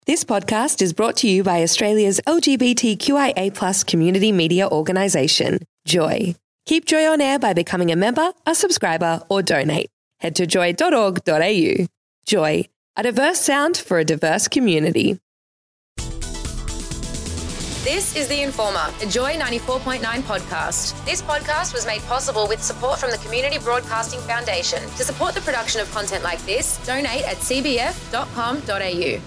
This podcast is brought to you by Australia's LGBTQIA+ community media organisation, Joy. Keep Joy on air by becoming a member, a subscriber, or donate. Head to joy.org.au. Joy, a diverse sound for a diverse community. This is The Informer, a Joy 94.9 podcast. This podcast was made possible with support from the Community Broadcasting Foundation. To support the production of content like this, donate at cbf.com.au.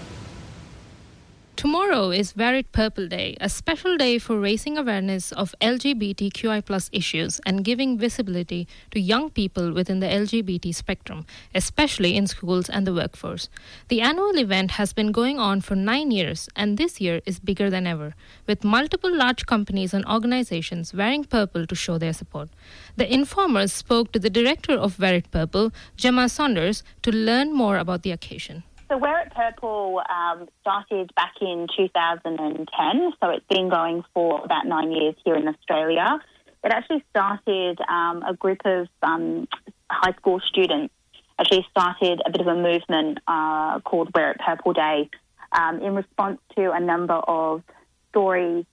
Tomorrow is Wear It Purple Day, a special day for raising awareness of LGBTQI+ issues and giving visibility to young people within the LGBT spectrum, especially in schools and the workforce. The annual event has been going on for 9 years, and this year is bigger than ever, with multiple large companies and organizations wearing purple to show their support. The Informers spoke to the director of Wear It Purple, Gemma Saunders, to learn more about the occasion. So Wear It Purple started back in 2010, so it's been going for about 9 years here in Australia. It actually started, a group of high school students actually started a bit of a movement called Wear It Purple Day in response to a number of stories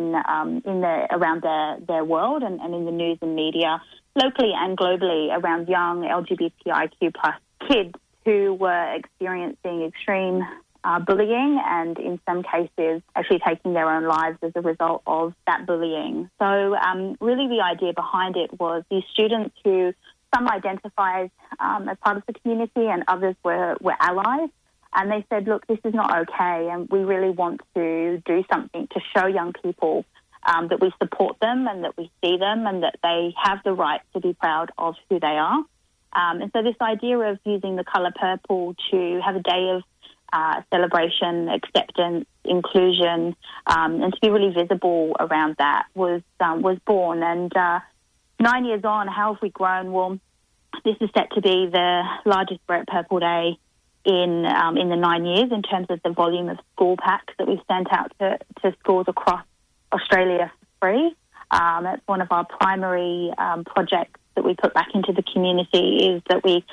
around their world and in the news and media, locally and globally, around young LGBTIQ+ kids who were experiencing extreme bullying and in some cases actually taking their own lives as a result of that bullying. So really the idea behind it was these students who some identified as part of the community and others were allies, and they said, look, this is not okay and we really want to do something to show young people that we support them and that we see them and that they have the right to be proud of who they are. And so this idea of using the colour purple to have a day of celebration, acceptance, inclusion, and to be really visible around that was born. And 9 years on, how have we grown? Well, this is set to be the largest Wear It Purple Day in the 9 years in terms of the volume of school packs that we've sent out to schools across Australia for free. That's one of our primary projects that we put back into the community, is that we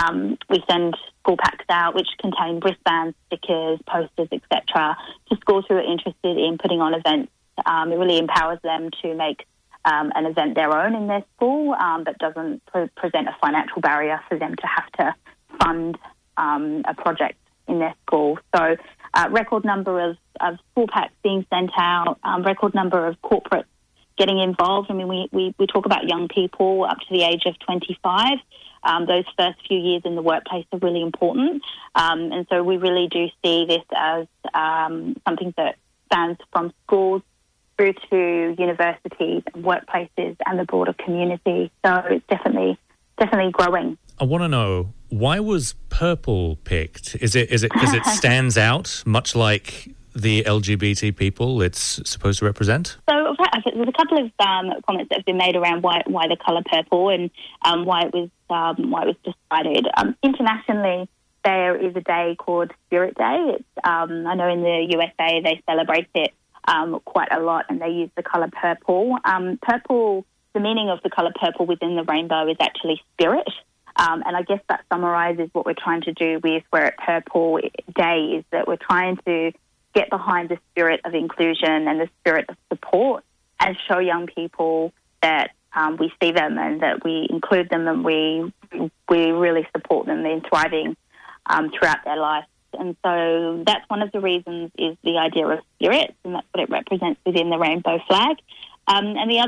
send school packs out which contain wristbands, stickers, posters, etc. to schools who are interested in putting on events. It really empowers them to make an event their own in their school, but doesn't present a financial barrier for them to have to fund a project in their school. So record number of school packs being sent out, record number of corporates getting involved. I mean, we talk about young people up to the age of 25. Those first few years in the workplace are really important. And so we really do see this as something that spans from schools through to universities and workplaces and the broader community. So it's definitely growing. I want to know, why was purple picked? Is it because it stands out, much like the LGBT people it's supposed to represent? So there's a couple of comments that have been made around why the colour purple and why it was decided. Internationally, there is a day called Spirit Day. It's, I know in the USA they celebrate it quite a lot, and they use the colour purple. Purple, the meaning of the colour purple within the rainbow is actually spirit. And I guess that summarises what we're trying to do with Wear It Purple Day, is that we're trying to get behind the spirit of inclusion and the spirit of support and show young people that we see them and that we include them and we really support them in thriving throughout their life. And so that's one of the reasons, is the idea of spirit, and that's what it represents within the rainbow flag. And the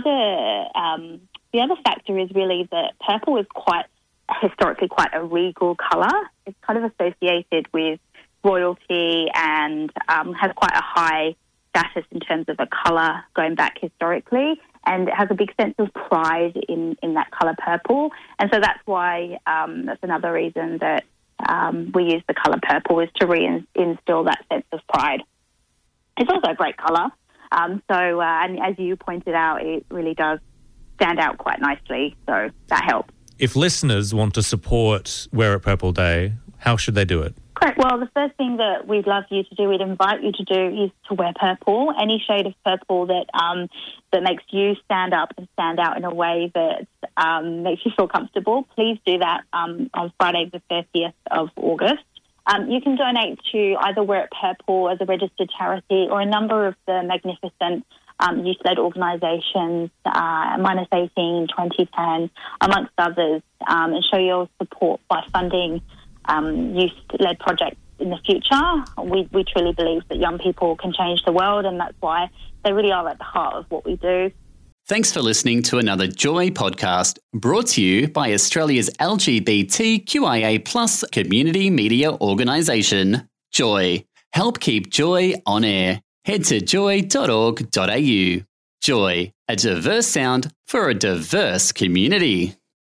other factor is really that purple is historically quite a regal colour. It's kind of associated with royalty and has quite a high status in terms of a colour going back historically, and it has a big sense of pride in that colour purple. And so that's why that's another reason that we use the colour purple, is to reinstill that sense of pride. It's also a great colour. And as you pointed out, it really does stand out quite nicely, so that helps. If listeners want to support Wear It Purple Day, how should they do it? Correct. Well, the first thing that we'd love you to do, we'd invite you to do, is to wear purple. Any shade of purple that makes you stand up and stand out in a way that makes you feel comfortable, please do that on Friday the 30th of August. You can donate to either Wear It Purple as a registered charity or a number of the magnificent youth-led organisations, Minus 18, 2010, amongst others, and show your support by funding youth-led projects in the future. We truly believe that young people can change the world, and that's why they really are at the heart of what we do. Thanks for listening to another Joy podcast brought to you by Australia's LGBTQIA+ community media organisation, Joy. Help keep Joy on air. Head to joy.org.au. Joy, a diverse sound for a diverse community.